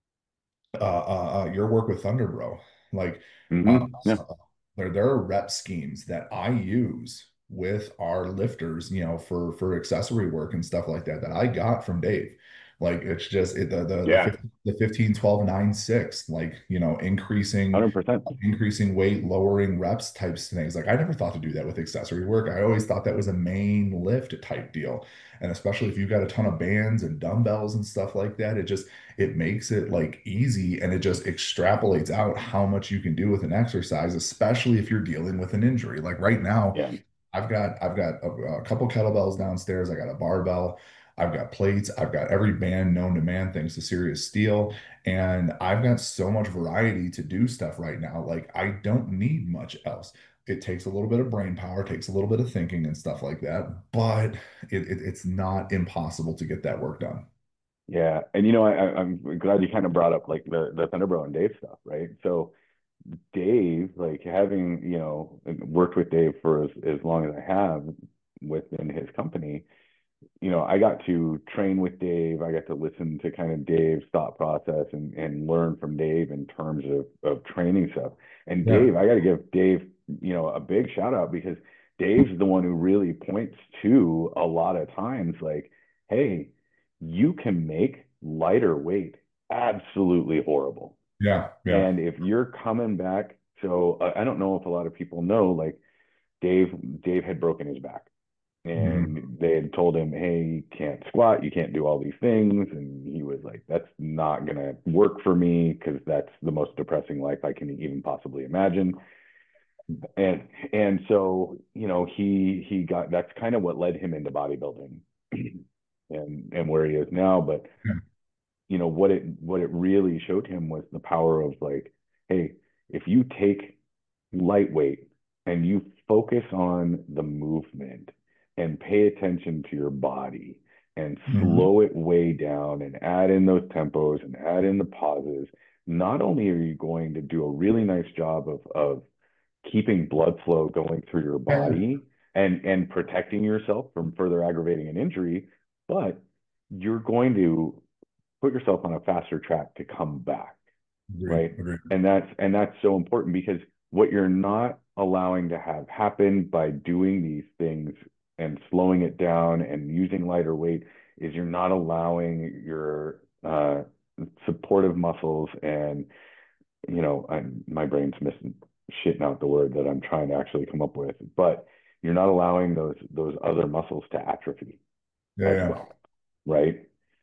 uh, uh, uh, your work with Thunder Bro. Like, uh, Hmm. Yeah. so- there there are rep schemes that I use with our lifters, you know, for for accessory work and stuff like that that I got from Dave. Like, it's just it, the the the Yeah. fifteen, the fifteen twelve nine six, like, you know, increasing one hundred percent. increasing weight, lowering reps types of things. Like, I never thought to do that with accessory work. I always thought that was a main lift type deal. And especially if you've got a ton of bands and dumbbells and stuff like that, it just it makes it like easy and it just extrapolates out how much you can do with an exercise, especially if you're dealing with an injury. Like right now, Yeah. I've got I've got a, a couple kettlebells downstairs. I got a barbell. I've got plates. I've got every band known to man thanks to Serious Steel. And I've got so much variety to do stuff right now. Like I don't need much else. It takes a little bit of brain power, takes a little bit of thinking and stuff like that, but it, it, it's not impossible to get that work done. Yeah. And you know, I, I- I'm glad you kind of brought up like the the Thunderbro and Dave stuff, right? So Dave, like having, you know, worked with Dave for as, as long as I have within his company, you know, I got to train with Dave. I got to listen to kind of Dave's thought process and and learn from Dave in terms of of training stuff. And Yeah. Dave, I got to give Dave, you know, a big shout out because Dave's the one who really points to a lot of times like, hey, you can make lighter weight absolutely horrible. Yeah. Yeah. And if you're coming back, so uh, I don't know if a lot of people know, like Dave, Dave had broken his back Mhm. and they had told him, hey, you can't squat, you can't do all these things. And he was like, that's not going to work for me because that's the most depressing life I can even possibly imagine. And, and so, you know, he, he got, that's kind of what led him into bodybuilding and, and where he is now. But, Yeah. you know, what it, what it really showed him was the power of like, hey, if you take lightweight and you focus on the movement and pay attention to your body and Mhm. slow it way down and add in those tempos and add in the pauses, not only are you going to do a really nice job of, of keeping blood flow going through your Yeah. body and, and protecting yourself from further aggravating an injury, but you're going to put yourself on a faster track to come back, Agreed. right? Agreed. And that's and that's so important because what you're not allowing to have happen by doing these things and slowing it down and using lighter weight is you're not allowing your uh, supportive muscles and you know I, my brain's missing shitting out the word that I'm trying to actually come up with, but you're not allowing those those other muscles to atrophy Yeah. as Yeah. well, right?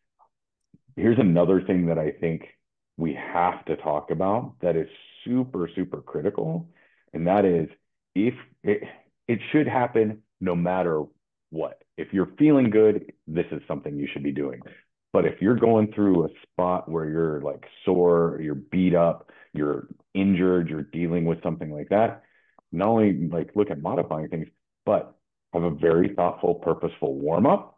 Here's another thing that I think we have to talk about that is super, super critical. And that is if it, it should happen no matter what. If you're feeling good, this is something you should be doing. But if you're going through a spot where you're like sore, you're beat up, you're injured, you're dealing with something like that, not only like look at modifying things, but have a very thoughtful, purposeful warm up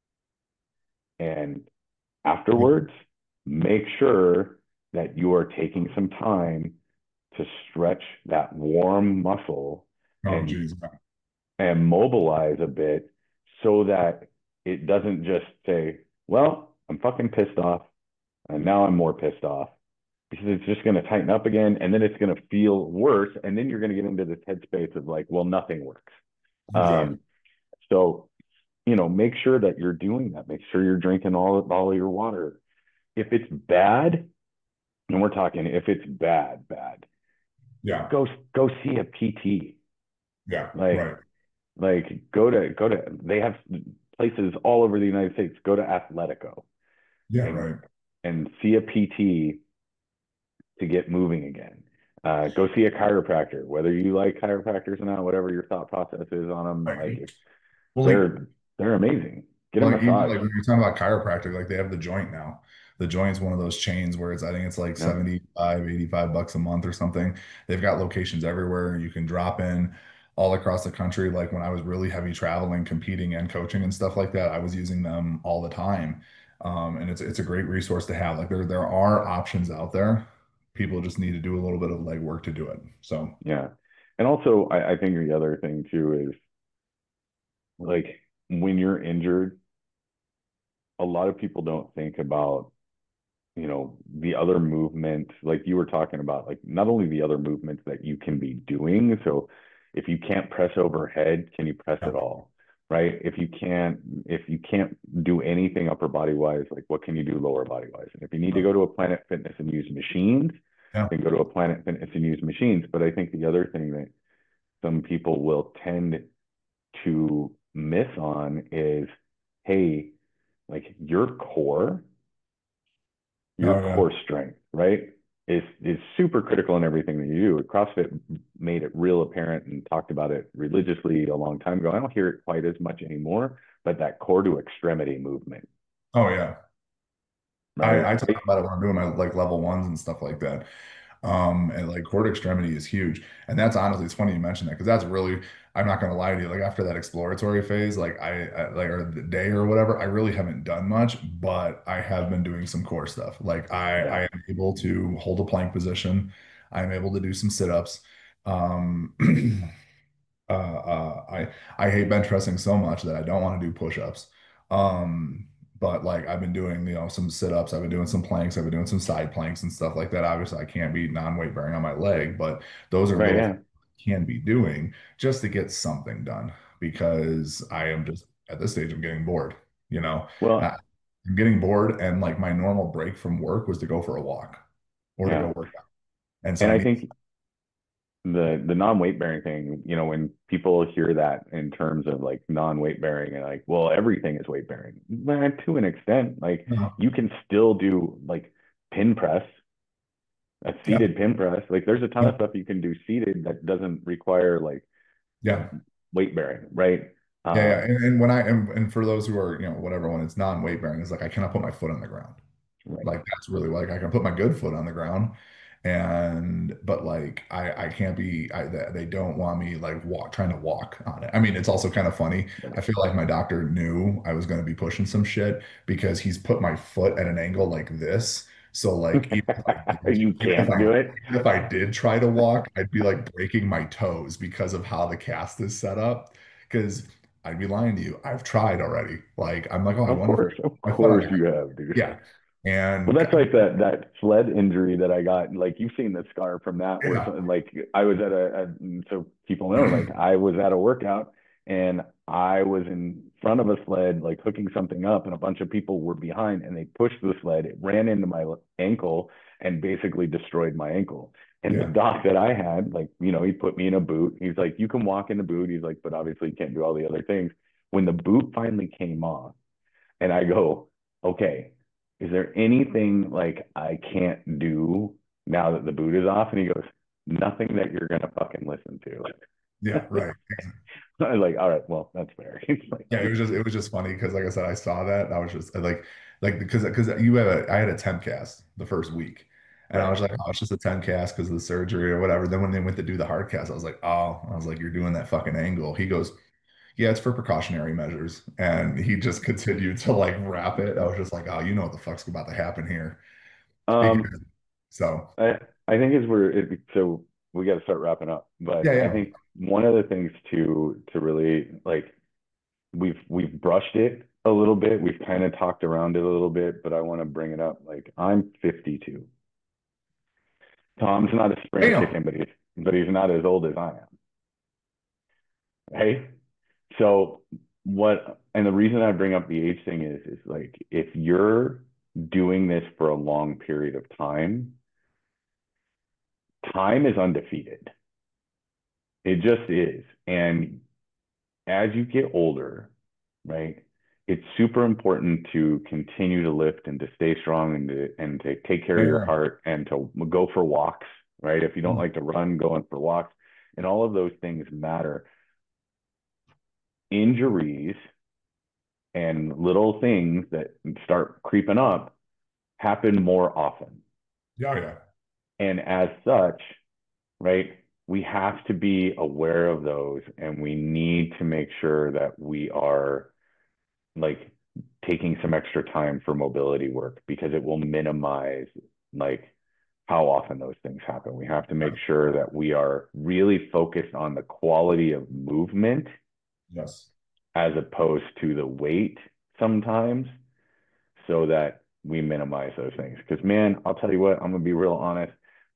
and afterwards, make sure that you are taking some time to stretch that warm muscle Oh, and geez. and mobilize a bit so that it doesn't just say, well, I'm fucking pissed off and now I'm more pissed off because it's just going to tighten up again and then it's going to feel worse and then you're going to get into this headspace of like, well, nothing works. Exactly. Um, so you know, make sure that you're doing that. Make sure you're drinking all all of your water. If it's bad, And we're talking if it's bad, bad, Yeah. go go see a P T. Yeah. Like Right. like go to go to they have places all over the United States. Go to Athletico Yeah. and Right. and see a P T to get moving again. Uh, go see a chiropractor, whether you like chiropractors or not, whatever your thought process is on them. Right. Like if Well, like they're they're amazing. Get a Like even massage. like when you're talking about chiropractic, like they have the joint now. The joint's one of those chains where it's I think it's like Yeah, seventy-five, eighty-five bucks a month or something. They've got locations everywhere. You can drop in all across the country. Like when I was really heavy traveling, competing and coaching and stuff like that, I was using them all the time. Um, and it's it's a great resource to have. Like there there are options out there. People just need to do a little bit of legwork to do it. So yeah. And also, I, I think the other thing too is like when you're injured, a lot of people don't think about you know the other movements like you were talking about, like not only the other movements that you can be doing. So if you can't press overhead, can you press yeah, at all? Right? if you can't if you can't do anything upper body wise, like what can you do lower body wise? And if you need to right. go to a Planet Fitness and use machines, Yeah. then go to a Planet Fitness and use machines. But I think the other thing that some people will tend to miss on is, hey, like your core your Oh yeah. core strength, right, is is super critical in everything that you do. CrossFit made it real apparent and talked about it religiously a long time ago. I don't hear it quite as much anymore, but that core to extremity movement, Oh yeah. right? I, I talk Right? about it when I'm doing my like level ones and stuff like that. Um, and like cord extremity is huge. And that's honestly, it's funny you mentioned that because that's really, I'm not gonna lie to you, like after that exploratory phase, like I, I like or the day or whatever, I really haven't done much, but I have been doing some core stuff. Like I, I Yeah. am able to hold a plank position. I'm able to do some sit-ups. Um, uh, uh, I I hate bench pressing so much that I don't want to do push-ups. Um, but like I've been doing, you know, some sit-ups, I've been doing some planks, I've been doing some side planks and stuff like that. Obviously, I can't be non-weight bearing on my leg, but those are Right. little things Yeah. I can be doing just to get something done because I am just at this stage, I'm getting bored, you know. Uh, Well, I'm getting bored, and like my normal break from work was to go for a walk or to yeah. go work out. And so And I I need, think the the non-weight bearing thing, you know, when people hear that in terms of like non-weight bearing and like, well, everything is weight bearing. Man, to an extent, like uh, you can still do like pin press, a yeah, seated pin press. Like there's a ton yeah, of stuff you can do seated that doesn't require like yeah. weight bearing, right? Yeah, yeah. Um, And, and when I and, and for those who are, you know, whatever, when it's non-weight bearing, it's like I cannot put my foot on the ground. right. Like that's really like I can put my good foot on the ground, and but like I I can't be I they they don't want me like walk trying to walk on it. I mean, it's also kind of funny. I Right. feel like my doctor knew I was going to be pushing some shit because he's put my foot at an angle like this. So like even if I did, You even if can't I do it. even if I did try to walk, I'd be like breaking my toes because of how the cast is set up. Because I'd be lying to you. I've tried already. Like I'm like, oh, I Of wonder if course, of my foot on course the ground. you have, dude. Yeah. Well, And that's like that that sled injury that I got. Like you've seen the scar from that, where yeah, something like I was at a, a so people know, like I was at a workout and I was in front of a sled, like hooking something up, and a bunch of people were behind, and they pushed the sled. It ran into my ankle and basically destroyed my ankle. And the yeah, doc that I had, like, you know, he put me in a boot. He's like, you can walk in a boot. He's like, but obviously you can't do all the other things. When the boot finally came off, and I go, okay, is there anything like I can't do now that the boot is off? And he goes, nothing that you're gonna fucking listen yeah, to. right. I was like, all right, well, that's fair. He's like, Yeah, it was just it was just funny because like I said, I saw that and I was just like like because because you have a I had a temp cast the first week. And I right. was like, oh, it's just a temp cast because of the surgery or whatever. Then when they went to do the hard cast, I was like, oh, I was like, you're doing that fucking angle. He goes, yeah, it's for precautionary measures. And he just continued to like wrap it. I was just like, oh, you know what the fuck's about to happen here. Um, Because so I I think as we're it, so we got to start wrapping up, yeah, but I yeah. think one of the things to to really like we've we've brushed it a little bit, we've kind of talked around it a little bit, but I want to bring it up. Like I'm fifty-two. Tom's not a spring Damn. chicken, but he's but he's not as old as I am. Right? So what and the reason I bring up the age thing is is like if you're doing this for a long period of time, time is undefeated. It just is. And as you get older, right, it's super important to continue to lift and to stay strong and to and to take care of your Yeah. heart and to go for walks, right? If you don't Mm. like to run, going for walks, and all of those things matter. Injuries and little things that start creeping up happen more often. Yeah, yeah. And as such, right, we have to be aware of those and we need to make sure that we are like taking some extra time for mobility work because it will minimize like how often those things happen. We have to make Right. sure that we are really focused on the quality of movement Yes. as opposed to the weight sometimes so that we minimize those things. Because man, I'll tell you what, I'm gonna be real honest.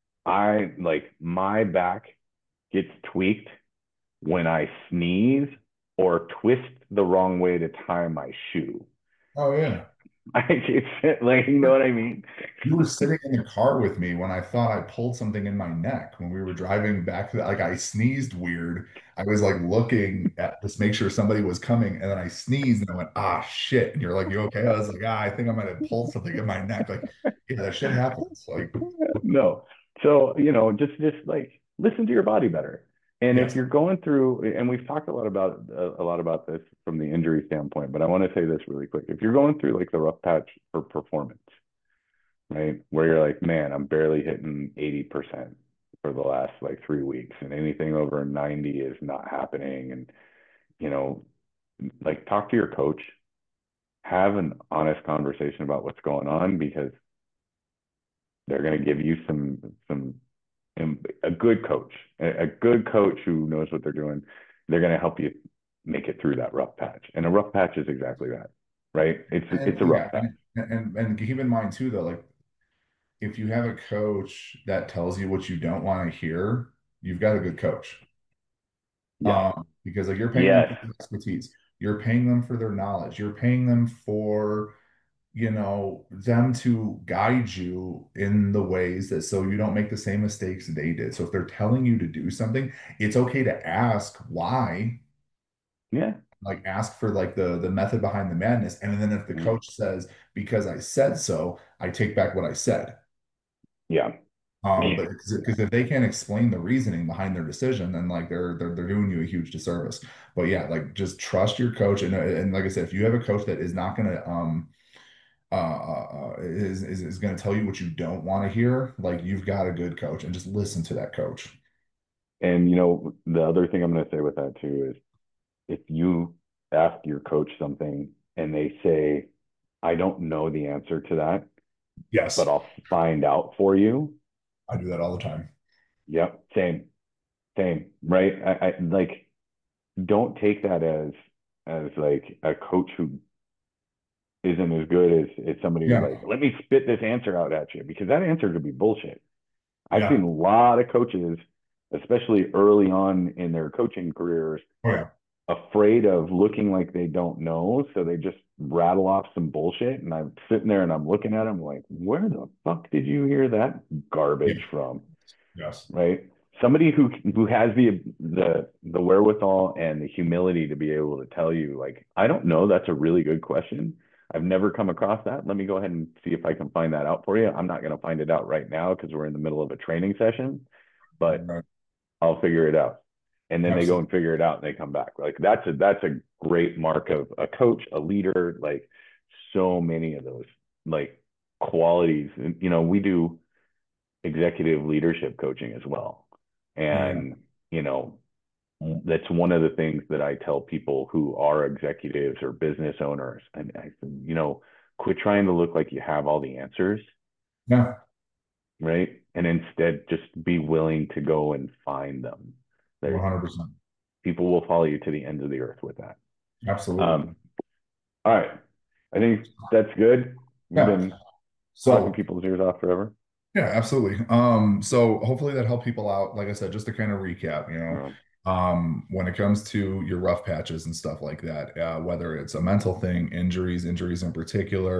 I like my back gets tweaked when I sneeze or twist the wrong way to tie my shoe. Oh yeah. I it's like you know what I mean? You were sitting in the car with me when I thought I pulled something in my neck when we were driving back to like I sneezed weird. I was like looking at just make sure somebody was coming, and then I sneezed and I went, ah shit. And you're like, you okay? I was like, ah, I think I might have pulled something in my neck. Like, yeah, that shit happens. Like, No. So, you know, just just like listen to your body better. And if yes, you're going through, and we've talked a lot about a, a lot about this from the injury standpoint, but I want to say this really quick. If you're going through like the rough patch for performance, right, where you're like, man, I'm barely hitting eighty percent for the last like three weeks, and anything over ninety is not happening, and you know, like talk to your coach, have an honest conversation about what's going on because they're going to give you some some a good coach, a good coach who knows what they're doing. They're going to help you make it through that rough patch. And a rough patch is exactly that, right? It's it's a and rough yeah, patch. and, and and keep in mind too, though, like if you have a coach that tells you what you don't want to hear, you've got a good coach. Yes. Um, because like you're paying them Yes. for their expertise, you're paying them for their knowledge, you're paying them for, you know, them to guide you in the ways that so you don't make the same mistakes they did. So if they're telling you to do something, it's okay to ask why, Yeah. like ask for like the the method behind the madness. And then if the coach says, because I said so, I take back what I said. Yeah. Um, Yeah. but because if they can't explain the reasoning behind their decision, then like they're they're they're doing you a huge disservice. But yeah, like just trust your coach, and and like I said, if you have a coach that is not gonna um uh, uh uh, is is, is gonna tell you what you don't want to hear, like you've got a good coach, and just listen to that coach. And you know, the other thing I'm going to say with that too is if you ask your coach something and they say, I don't know the answer to that, but Yes, I'll find out for you. I do that all the time. Yep. Same. Same. Right. I, I like don't take that as as like a coach who isn't as good as, as somebody who's Yeah, like, let me spit this answer out at you because that answer could be bullshit. I've seen yeah, a lot of coaches, especially early on in their coaching careers, oh yeah, afraid of looking like they don't know. So they just rattle off some bullshit. And I'm sitting there and I'm looking at them like, where the fuck did you hear that yeah, garbage from? yes, Right? Somebody who who has the the the wherewithal and the humility to be able to tell you, like, I don't know, that's a really good question. I've never come across that. Let me go ahead and see if I can find that out for you. I'm not going to find it out right now because we're in the middle of a training session, but right, I'll figure it out. And then they go absolutely, and figure it out and they come back. Like that's a that's a great mark of a coach, a leader, like so many of those like qualities. And you know, we do executive leadership coaching as well. oh yeah, And, you know, that's one of the things that I tell people who are executives or business owners. And I, you know, quit trying to look like you have all the answers, yeah, right? And instead just be willing to go and find them. There, one hundred percent, people will follow you to the ends of the earth with that. absolutely, Um, all right. I think that's good. We've yeah. been talking So people's ears off forever. yeah, absolutely. Um, so hopefully that helped people out. Like I said, just to kind of recap, you know, Um, um, when it comes to your rough patches and stuff like that, uh, whether it's a mental thing, injuries, injuries in particular,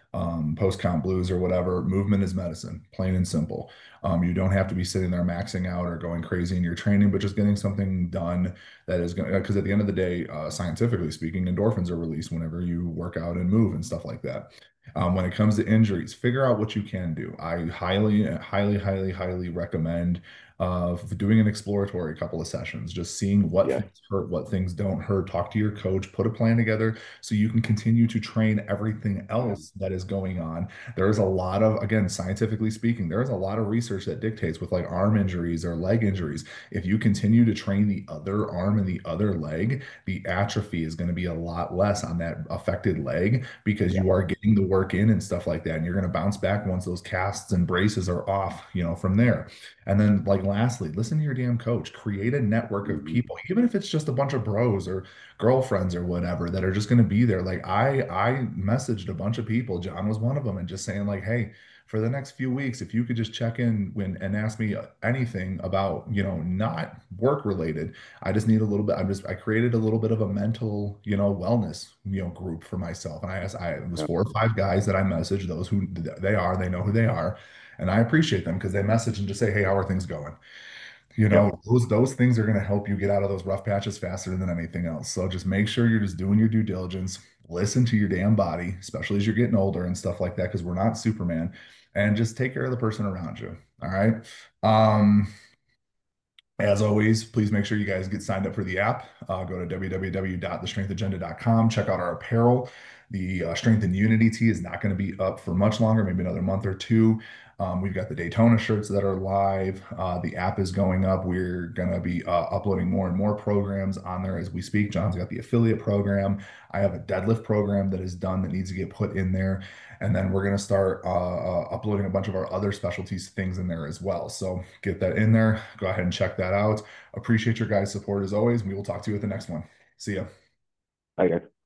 um, post count blues or whatever. Movement is medicine, plain and simple. Um, you don't have to be sitting there maxing out or going crazy in your training, but just getting something done that is going to, because at the end of the day, uh, scientifically speaking, endorphins are released whenever you work out and move and stuff like that. Um, when it comes to injuries, figure out what you can do. I highly, highly, highly, highly recommend uh, doing an exploratory couple of sessions, just seeing what Yes. things hurt, what things don't hurt. Talk to your coach, put a plan together so you can continue to train everything Yeah. else that is going on. There is a lot of, again, scientifically speaking, there is a lot of research that dictates with like arm injuries or leg injuries. If you continue to train the other arm and the other leg, the atrophy is going to be a lot less on that affected leg because Yeah. you are getting the work in and stuff like that. And you're going to bounce back once those casts and braces are off, you know, from there. And then, like, lastly, listen to your damn coach. Create a network of Hmm. people, even if it's just a bunch of bros or girlfriends or whatever that are just going to be there. Like, I I messaged a bunch of people. John was one of them, and just saying like, hey, for the next few weeks, if you could just check in when and ask me anything about, you know, not work related. I just need a little bit. I'm just I created a little bit of a mental, you know, wellness, you know, group for myself. And I asked, I it was Yeah. four or five guys that I messaged, those who they are, they know who they are. And I appreciate them because they message and just say, hey, how are things going? You Yeah. know, those those things are going to help you get out of those rough patches faster than anything else. So just make sure you're just doing your due diligence. Listen to your damn body, especially as you're getting older and stuff like that, because we're not Superman. And just take care of the person around you. All right. Um, as always, please make sure you guys get signed up for the app. Uh, go to w w w dot the strength agenda dot com. Check out our apparel. The uh, Strength and Unity tee is not going to be up for much longer, maybe another month or two. Um, we've got the Daytona shirts that are live. Uh, the app is going up. We're going to be uh, uploading more and more programs on there as we speak. John's got the affiliate program. I have a deadlift program that is done that needs to get put in there. And then we're going to start uh, uh, uploading a bunch of our other specialties things in there as well. So get that in there. Go ahead and check that out. Appreciate your guys' support as always. We will talk to you at the next one. See ya. I guess.